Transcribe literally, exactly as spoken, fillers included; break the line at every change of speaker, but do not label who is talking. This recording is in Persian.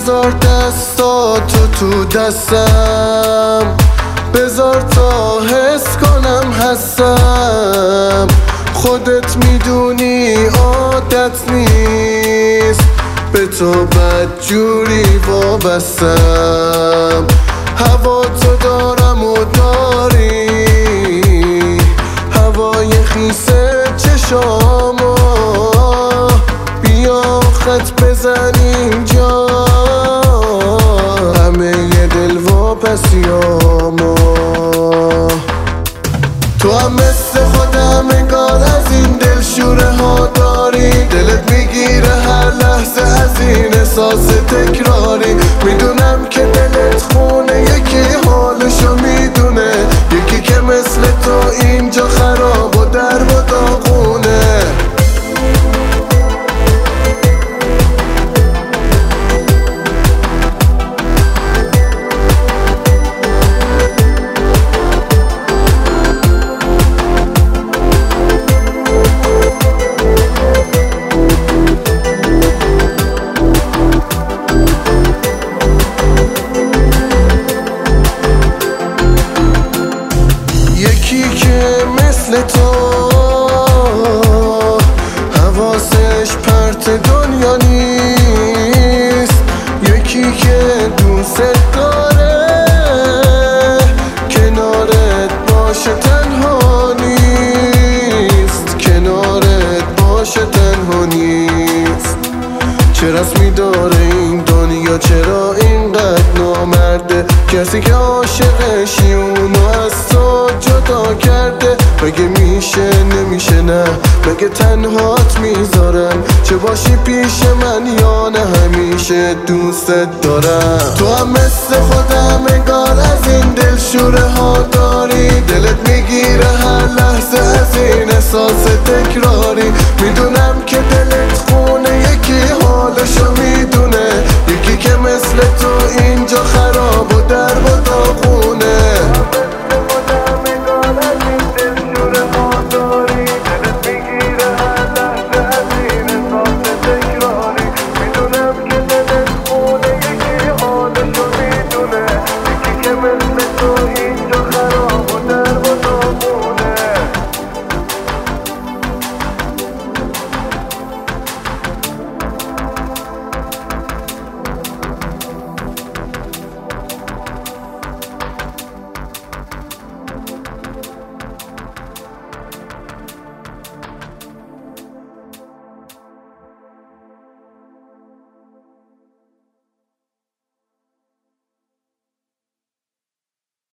بذار دستاتو تو دستم، بذار تا حس کنم هستم. خودت میدونی عادت نیست، به تو بدجوری وابستم. هوا تو دارم و داری، هوای خیسه چشامو. بیا خط بزن اینجا همه ی دل واپسیامو. تو هم مثل خودم انگار از این دل شوره ها داری، دلت میگیره هر لحظه از این احساس تکراری. میدونم که دلت خونه، یکی حالشو میدونه، یکی که مثل تو اینجا خراب و در و داغونه. یکی که مثل تو حواسش پرت دنیا نیست، یکی که دوست داره کنارت باشه تنها نیست، کنارت باشه تنها نیست. چه رسمی داره این دنیا، چرا اینقدر نامرده؟ کسی که عاشقشی اونو از تو جدا کرده. مگه میشه نمیشه نه، مگه تنهات میذارم؟ چه باشی پیش من یا نه همیشه دوستت دارم. تو هم مثل خودم انگار از این دل شوره ها داری، دلت میگیره هر لحظه از این احساس